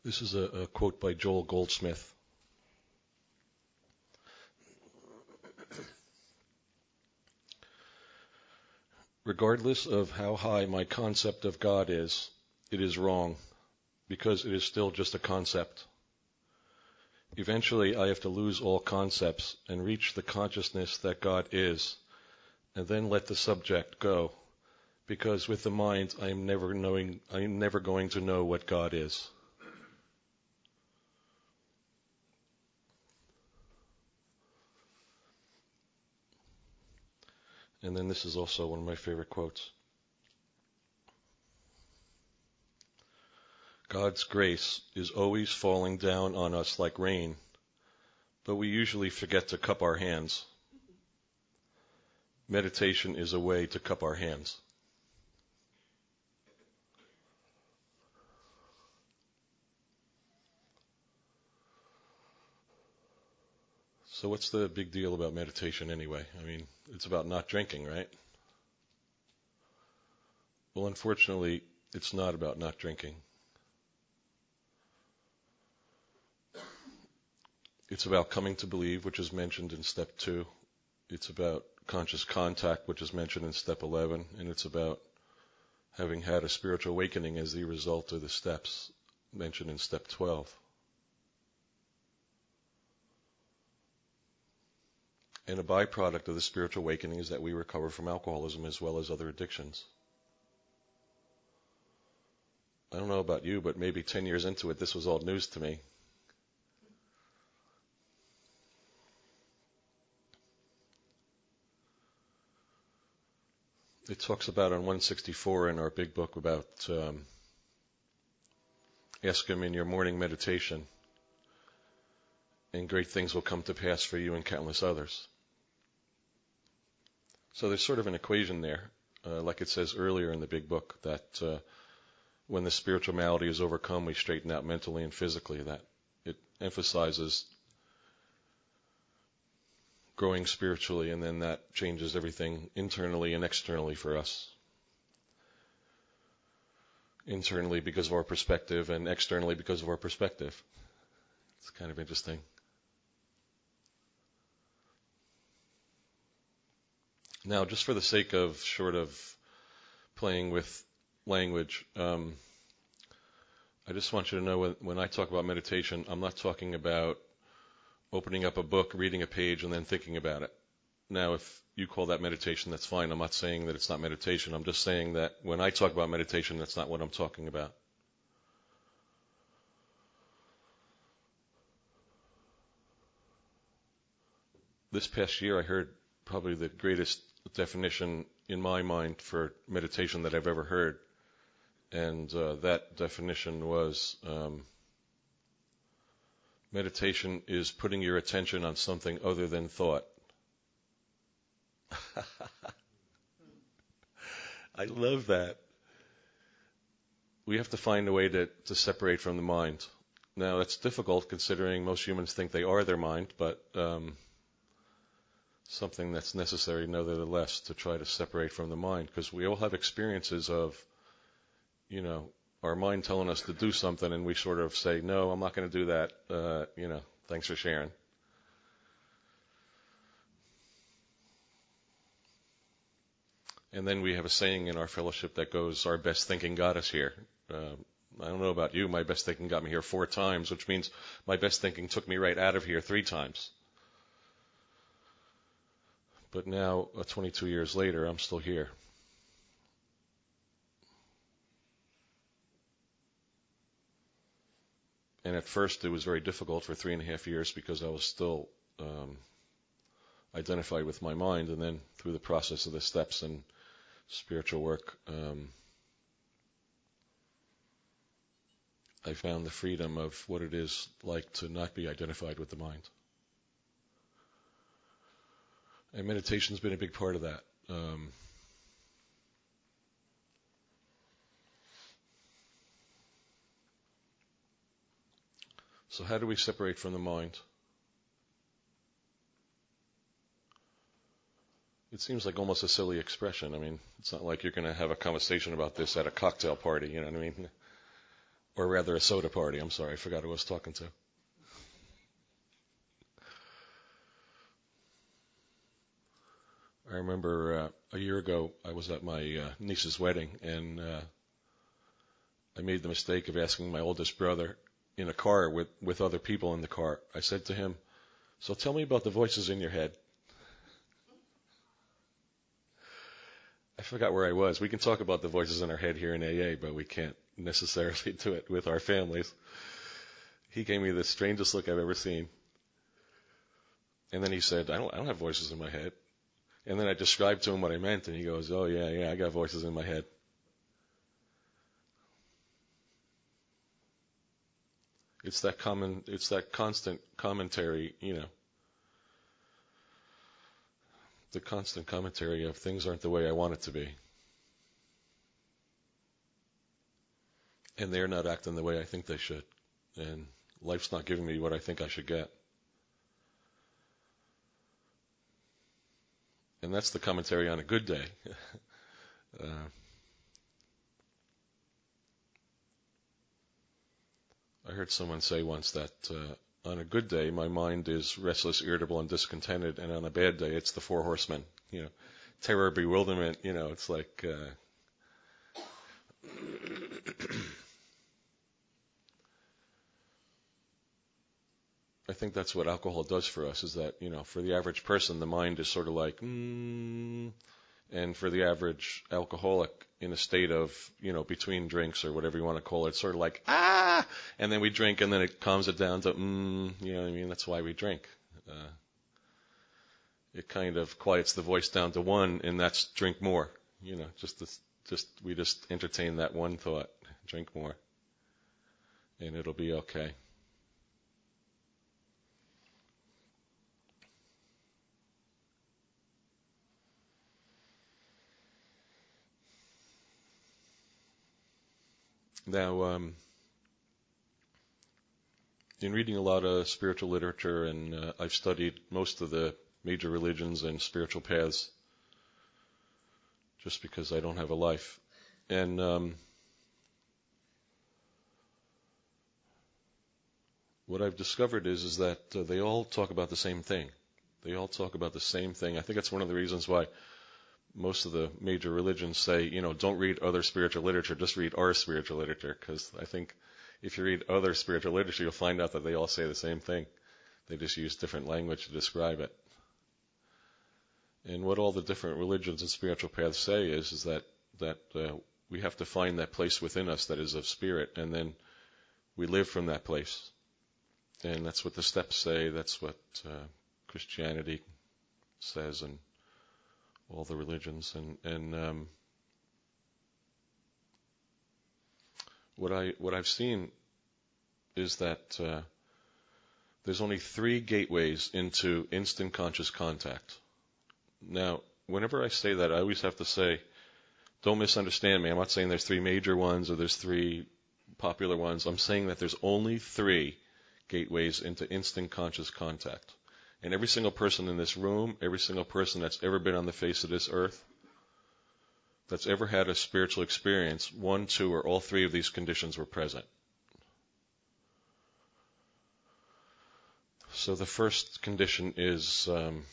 This is a quote by Joel Goldsmith. Regardless of how high my concept of God is, it is wrong, because it is still just a concept. Eventually, I have to lose all concepts and reach the consciousness that God is, and then let the subject go, because with the mind, I am never going to know what God is. And then this is also one of my favorite quotes. God's grace is always falling down on us like rain, but we usually forget to cup our hands. Meditation is a way to cup our hands. So what's the big deal about meditation anyway? I mean, it's about not drinking, right? Well, unfortunately, it's not about not drinking. It's about coming to believe, which is mentioned in step 2. It's about conscious contact, which is mentioned in step 11. And it's about having had a spiritual awakening as the result of the steps mentioned in step 12. And a byproduct of the spiritual awakening is that we recover from alcoholism as well as other addictions. I don't know about you, but maybe 10 years into it, this was all news to me. It talks about on 164 in our big book about ask Him in your morning meditation, and great things will come to pass for you and countless others. So there's sort of an equation there, like it says earlier in the big book, that when the spiritual malady is overcome, we straighten out mentally and physically. That it emphasizes growing spiritually, and then that changes everything internally and externally for us. Internally because of our perspective, and externally because of our perspective. It's kind of interesting. Now, just for the sake of sort of playing with language, I just want you to know when I talk about meditation, I'm not talking about opening up a book, reading a page, and then thinking about it. Now, if you call that meditation, that's fine. I'm not saying that it's not meditation. I'm just saying that when I talk about meditation, that's not what I'm talking about. This past year, I heard probably the greatest definition in my mind for meditation that I've ever heard. And that definition was meditation is putting your attention on something other than thought. I love that. We have to find a way to separate from the mind. Now, it's difficult considering most humans think they are their mind, but something that's necessary nevertheless to try to separate from the mind, because we all have experiences of, our mind telling us to do something, and we sort of say, no, I'm not going to do that, thanks for sharing. And then we have a saying in our fellowship that goes, our best thinking got us here. I don't know about you, my best thinking got me here 4 times, which means my best thinking took me right out of here 3 times. But now, 22 years later, I'm still here. And at first, it was very difficult for 3.5 years because I was still identified with my mind. And then through the process of the steps and spiritual work, I found the freedom of what it is like to not be identified with the mind. And meditation's been a big part of that. So how do we separate from the mind? It seems like almost a silly expression. I mean, it's not like you're going to have a conversation about this at a cocktail party, you know what I mean? Or rather, a soda party. I'm sorry, I forgot who I was talking to. I remember a year ago, I was at my niece's wedding, and I made the mistake of asking my oldest brother in a car with other people in the car. I said to him, "So tell me about the voices in your head." I forgot where I was. We can talk about the voices in our head here in AA, but we can't necessarily do it with our families. He gave me the strangest look I've ever seen. And then he said, I don't have voices in my head. And then I described to him what I meant, and he goes, "Oh, yeah, I got voices in my head." It's that constant commentary, the constant commentary of things aren't the way I want it to be. And they're not acting the way I think they should. And life's not giving me what I think I should get. And that's the commentary on a good day. I heard someone say once that on a good day, my mind is restless, irritable, and discontented, and on a bad day, it's the four horsemen. Terror, bewilderment. It's like I think that's what alcohol does for us. Is that for the average person, the mind is sort of like, and for the average alcoholic in a state of, between drinks or whatever you want to call it, it's sort of like, and then we drink and then it calms it down to, you know what I mean? That's why we drink. It kind of quiets the voice down to one, and that's drink more. We just entertain that one thought, drink more, and it'll be okay. Now, in reading a lot of spiritual literature, and I've studied most of the major religions and spiritual paths just because I don't have a life. And what I've discovered is that they all talk about the same thing. They all talk about the same thing. I think that's one of the reasons why most of the major religions say, don't read other spiritual literature, just read our spiritual literature, because I think if you read other spiritual literature, you'll find out that they all say the same thing. They just use different language to describe it. And what all the different religions and spiritual paths say is that we have to find that place within us that is of spirit, and then we live from that place. And that's what the steps say. That's what Christianity says, and all the religions. And what I've seen is that there's only 3 gateways into instant conscious contact. Now, whenever I say that, I always have to say, don't misunderstand me. I'm not saying there's 3 major ones or there's 3 popular ones. I'm saying that there's only 3 gateways into instant conscious contact. And every single person in this room, every single person that's ever been on the face of this earth, that's ever had a spiritual experience, 1, 2, or all 3 of these conditions were present. So the first condition is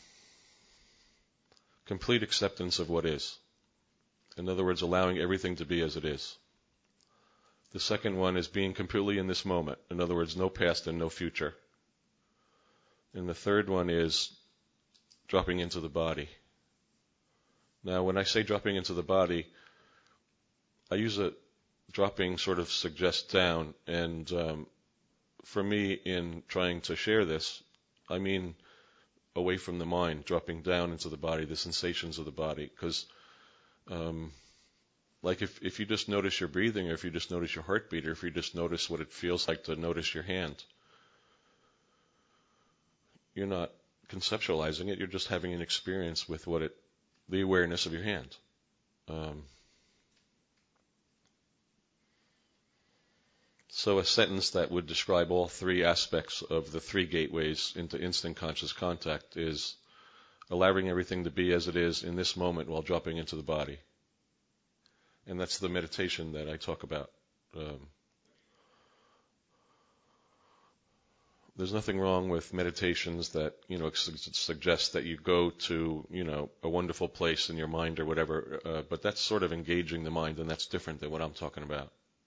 complete acceptance of what is. In other words, allowing everything to be as it is. The second one is being completely in this moment. In other words, no past and no future. And the third one is dropping into the body. Now, when I say dropping into the body, I use a dropping sort of suggests down. And for me, in trying to share this, I mean away from the mind, dropping down into the body, the sensations of the body. Because like if you just notice your breathing, or if you just notice your heartbeat, or if you just notice what it feels like to notice your hand, you're not conceptualizing it, you're just having an experience with the awareness of your hand. So a sentence that would describe all 3 aspects of the 3 gateways into instant conscious contact is allowing everything to be as it is in this moment while dropping into the body. And that's the meditation that I talk about. There's nothing wrong with meditations that, suggest that you go to, a wonderful place in your mind or whatever, but that's sort of engaging the mind, and that's different than what I'm talking about.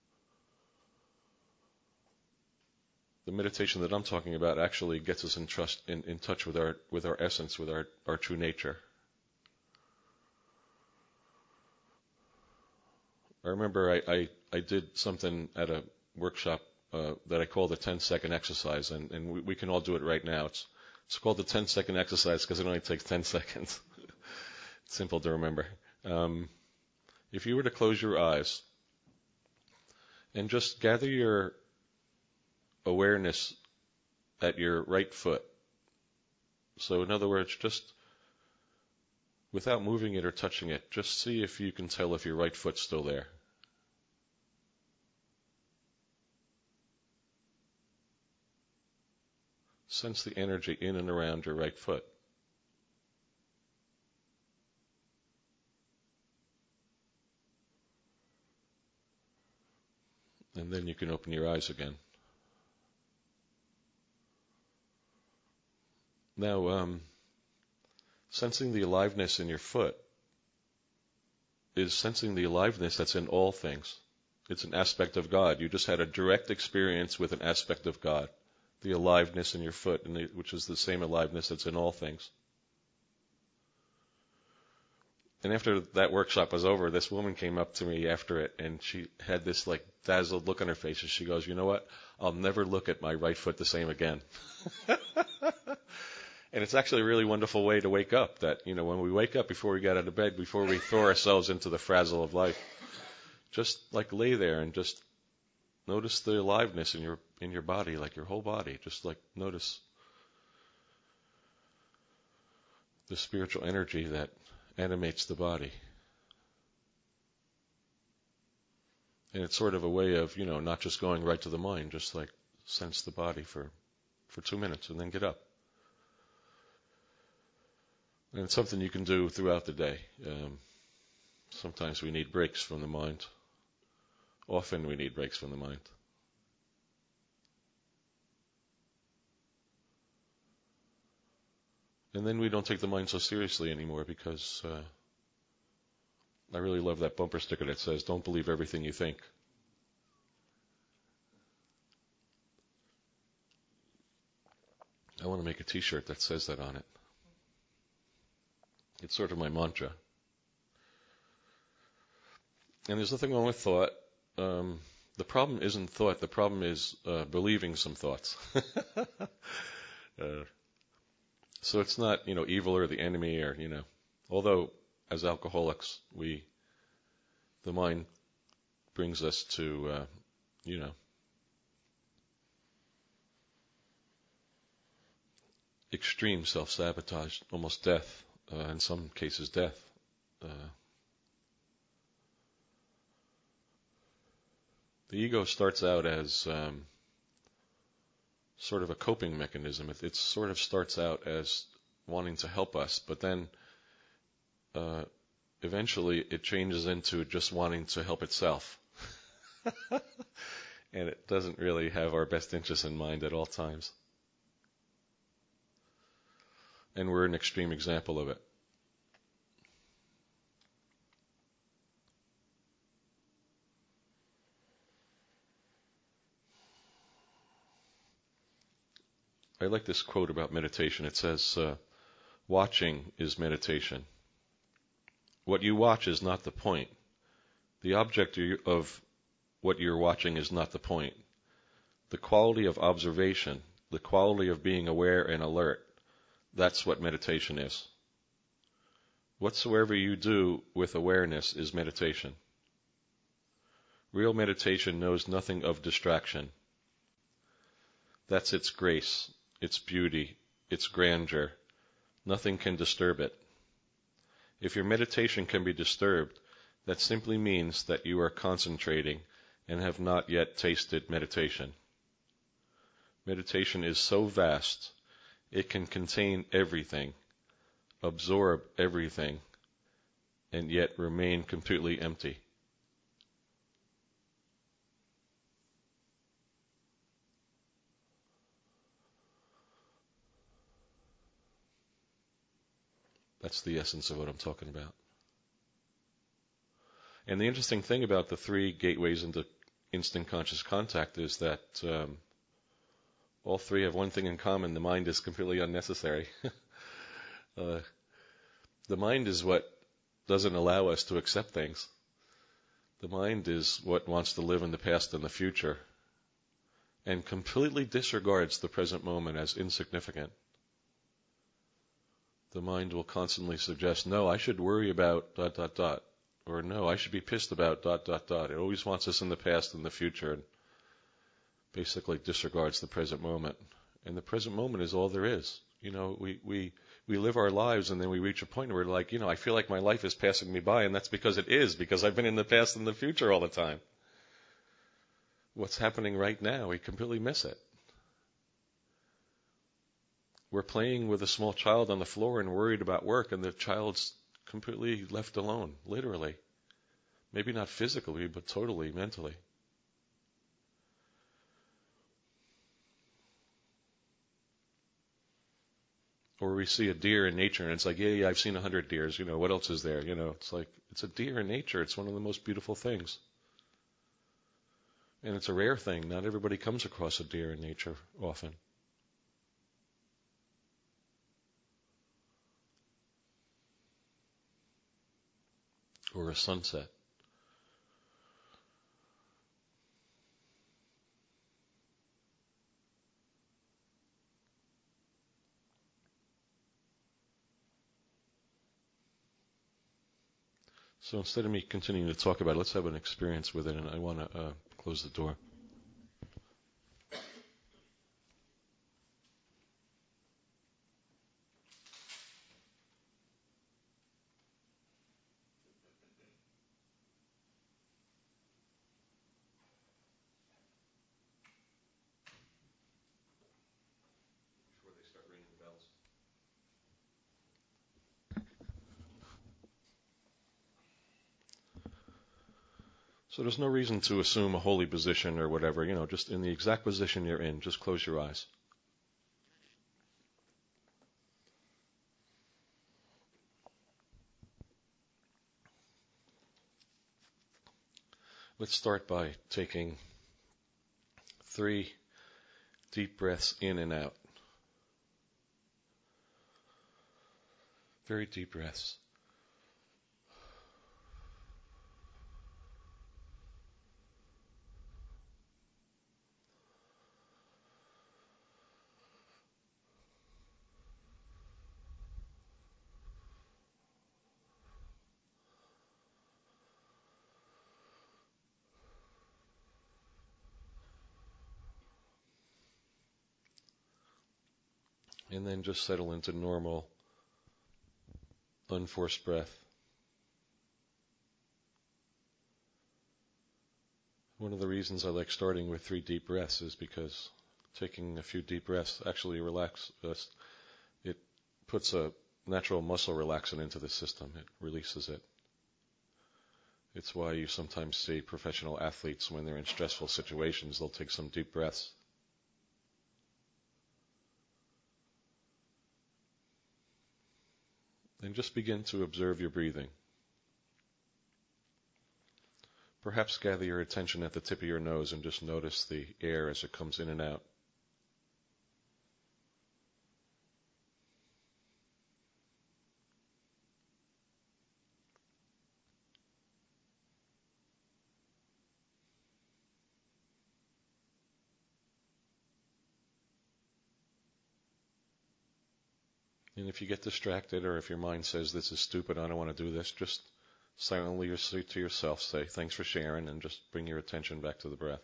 The meditation that I'm talking about actually gets us in touch with our essence, with our true nature. I remember I did something at a workshop that I call the 10-second exercise, and we can all do it right now. It's called the 10-second exercise because it only takes 10 seconds. It's simple to remember. If you were to close your eyes and just gather your awareness at your right foot. So in other words, just without moving it or touching it, just see if you can tell if your right foot's still there. Sense the energy in and around your right foot. And then you can open your eyes again. Now, sensing the aliveness in your foot is sensing the aliveness that's in all things. It's an aspect of God. You just had a direct experience with an aspect of God. The aliveness in your foot, which is the same aliveness that's in all things. And after that workshop was over, this woman came up to me after it, and she had this like dazzled look on her face, and she goes, "You know what? I'll never look at my right foot the same again." And it's actually a really wonderful way to wake up, that, when we wake up, before we get out of bed, before we throw ourselves into the frazzle of life, just like lay there and just notice the aliveness in your body, like your whole body. Just like notice the spiritual energy that animates the body. And it's sort of a way of, not just going right to the mind, just like sense the body for 2 minutes and then get up. And it's something you can do throughout the day. Sometimes we need breaks from the mind. Often we need breaks from the mind. And then we don't take the mind so seriously anymore, because I really love that bumper sticker that says, "Don't believe everything you think." I want to make a t-shirt that says that on it. It's sort of my mantra. And there's nothing wrong with thought. The problem isn't thought. The problem is believing some thoughts. So it's not, evil or the enemy, or, although as alcoholics, the mind brings us to, extreme self-sabotage, almost death, in some cases death. The ego starts out as sort of a coping mechanism. It sort of starts out as wanting to help us, but then eventually it changes into just wanting to help itself. And it doesn't really have our best interests in mind at all times. And we're an extreme example of it. I like this quote about meditation. It says, "Watching is meditation. What you watch is not the point. The object of what you're watching is not the point. The quality of observation, the quality of being aware and alert, that's what meditation is. Whatsoever you do with awareness is meditation. Real meditation knows nothing of distraction. That's its grace, its beauty, its grandeur. Nothing can disturb it. If your meditation can be disturbed, that simply means that you are concentrating and have not yet tasted meditation. Meditation is so vast, it can contain everything, absorb everything, and yet remain completely empty." That's the essence of what I'm talking about. And the interesting thing about the three gateways into instant conscious contact is that all three have one thing in common: the mind is completely unnecessary. uh, the mind is what doesn't allow us to accept things. The mind is what wants to live in the past and the future, and completely disregards the present moment as insignificant. The mind will constantly suggest, no, I should worry about ... or no, I should be pissed about ... It always wants us in the past and the future, and basically disregards the present moment. And the present moment is all there is. We live our lives, and then we reach a point where we're like, I feel like my life is passing me by, and that's because it is, because I've been in the past and the future all the time. What's happening right now, we completely miss it. We're playing with a small child on the floor and worried about work, and the child's completely left alone, literally. Maybe not physically, but totally, mentally. Or we see a deer in nature, and it's like, yeah, I've seen 100 deers. What else is there? It's like, it's a deer in nature. It's one of the most beautiful things. And it's a rare thing. Not everybody comes across a deer in nature often. Or a sunset. So instead of me continuing to talk about it, let's have an experience with it, and I want to close the door. Before they start ringing the bells. So there's no reason to assume a holy position or whatever, just in the exact position you're in, just close your eyes. Let's start by taking 3 deep breaths in and out. Very deep breaths. And then just settle into normal, unforced breath. One of the reasons I like starting with 3 deep breaths is because taking a few deep breaths actually relaxes us. It puts a natural muscle relaxant into the system. It releases it. It's why you sometimes see professional athletes, when they're in stressful situations, they'll take some deep breaths. And just begin to observe your breathing. Perhaps gather your attention at the tip of your nose and just notice the air as it comes in and out. And if you get distracted, or if your mind says, this is stupid, I don't want to do this, just silently to yourself say, thanks for sharing, and just bring your attention back to the breath.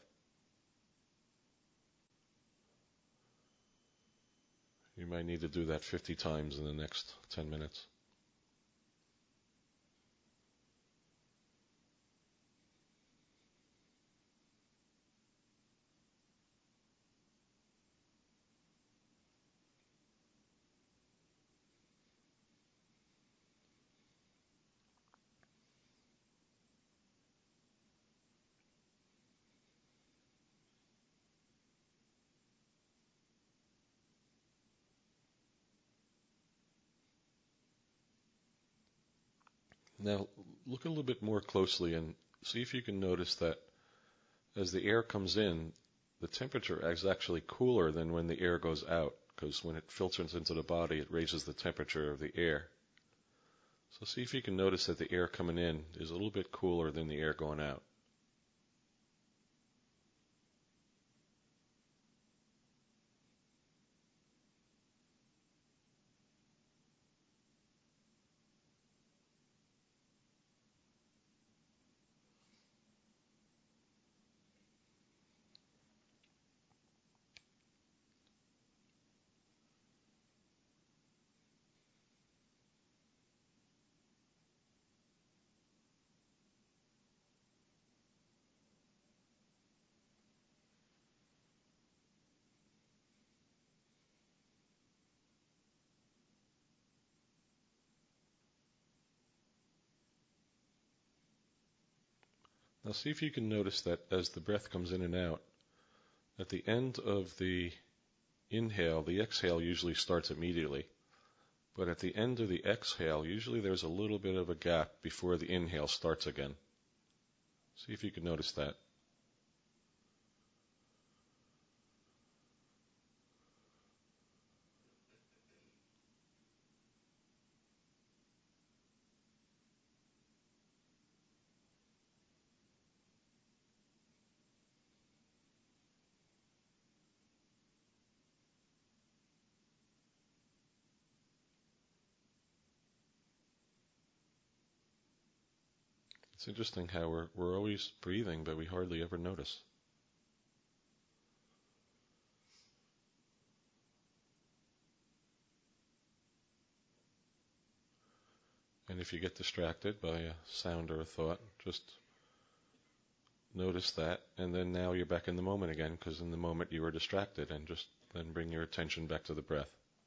You might need to do that 50 times in the next 10 minutes. Now, look a little bit more closely and see if you can notice that as the air comes in, the temperature is actually cooler than when the air goes out, because when it filters into the body, it raises the temperature of the air. So see if you can notice that the air coming in is a little bit cooler than the air going out. Now see if you can notice that as the breath comes in and out, at the end of the inhale, the exhale usually starts immediately. But at the end of the exhale, usually there's a little bit of a gap before the inhale starts again. See if you can notice that. It's interesting how we're always breathing, but we hardly ever notice. And if you get distracted by a sound or a thought, just notice that, and then now you're back in the moment again, because in the moment you were distracted, and just then bring your attention back to the breath.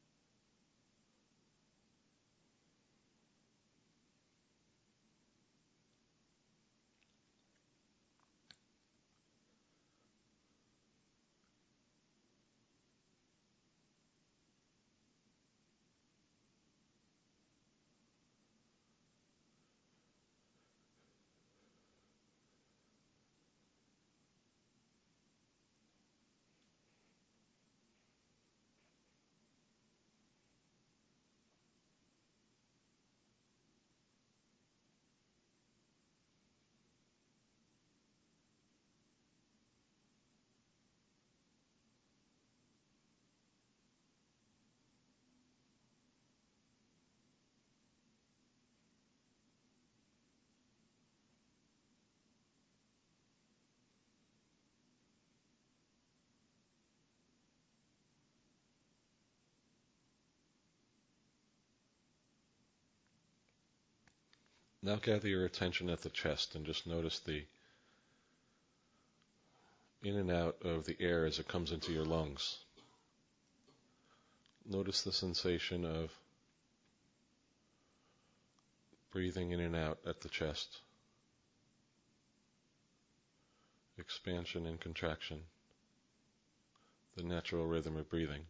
Now gather your attention at the chest and just notice the in and out of the air as it comes into your lungs. Notice the sensation of breathing in and out at the chest. Expansion and contraction. The natural rhythm of breathing.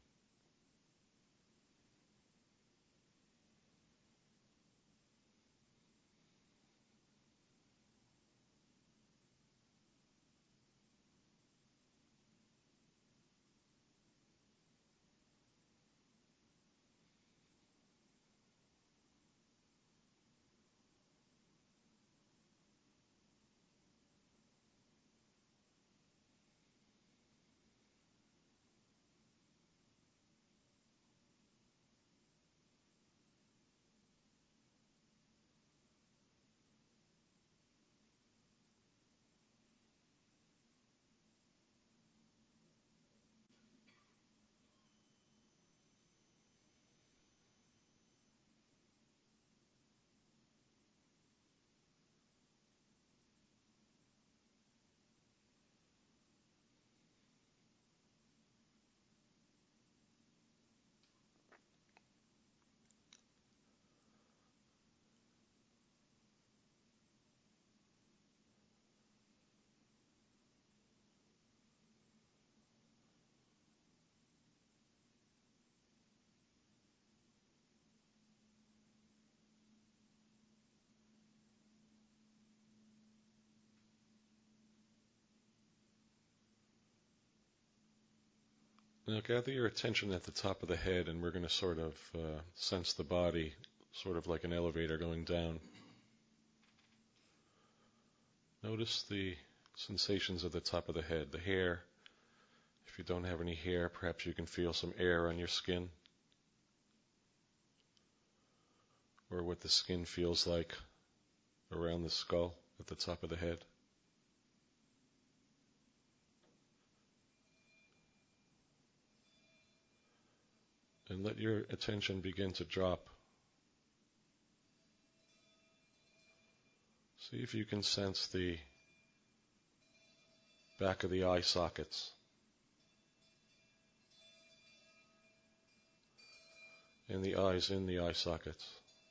Now gather your attention at the top of the head, and we're going to sort of sense the body, sort of like an elevator going down. Notice the sensations of the top of the head, the hair. If you don't have any hair, perhaps you can feel some air on your skin, or what the skin feels like around the skull at the top of the head. And let your attention begin to drop. See if you can sense the back of the eye sockets and the eyes in the eye sockets.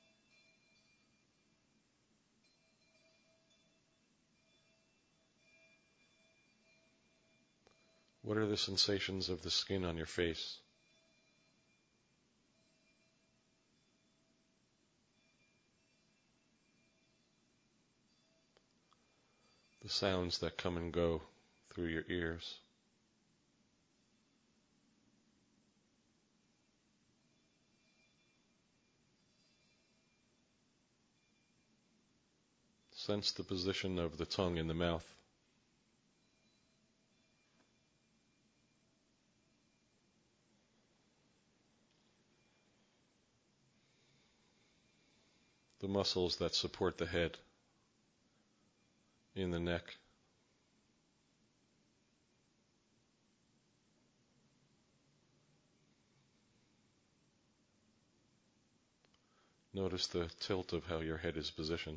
What are the sensations of the skin on your face? The sounds that come and go through your ears. Sense the position of the tongue in the mouth. The muscles that support the head in the neck. Notice the tilt of how your head is positioned.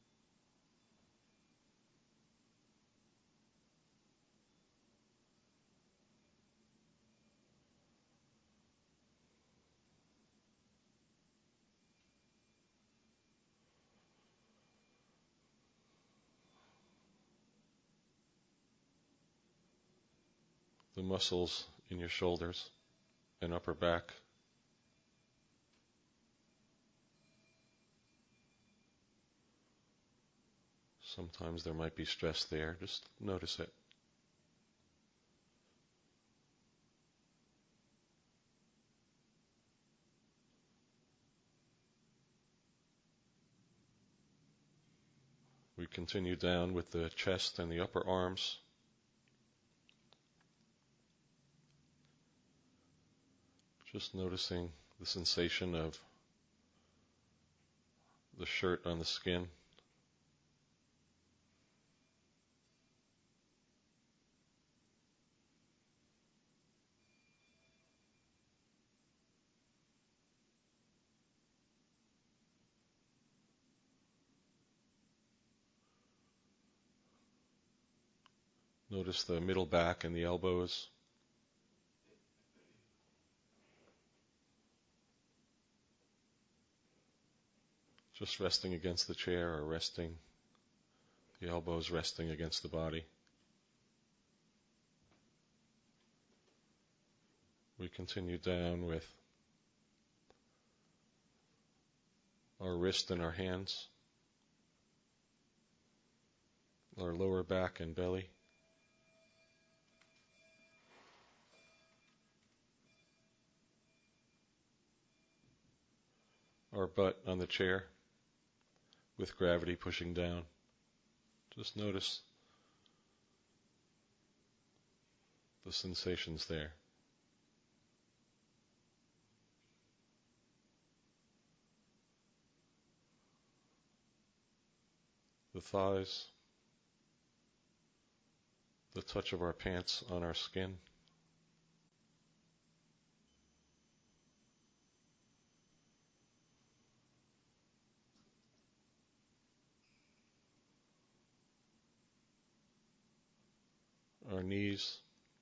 The muscles in your shoulders and upper back. Sometimes there might be stress there. Just notice it. We continue down with the chest and the upper arms. Just noticing the sensation of the shirt on the skin. Notice the middle back and the elbows. Just resting against the chair or resting, the elbows resting against the body. We continue down with our wrist and our hands, our lower back and belly, our butt on the chair with gravity pushing down. Just notice the sensations there. The thighs, the touch of our pants on our skin. Our knees,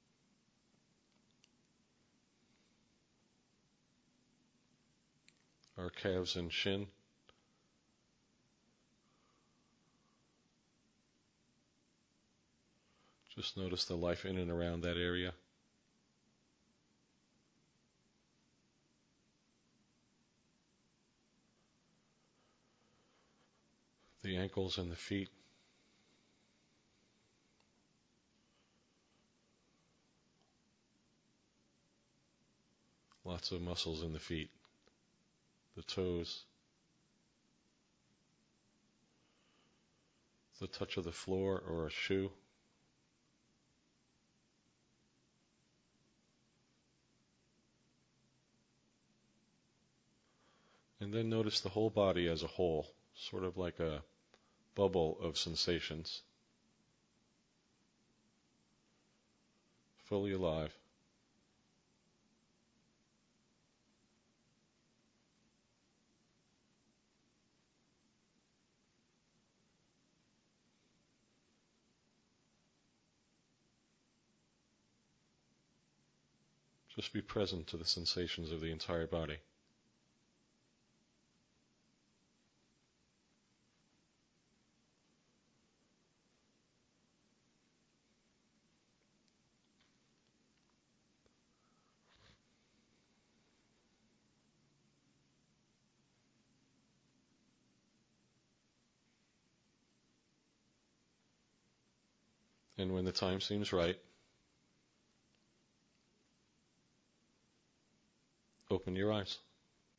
our calves and shin. Just notice the life in and around that area. The ankles and the feet. Lots of muscles in the feet, the toes, the touch of the floor or a shoe. And then notice the whole body as a whole, sort of like a bubble of sensations, fully alive. Just be present to the sensations of the entire body. And when the time seems right, open your eyes.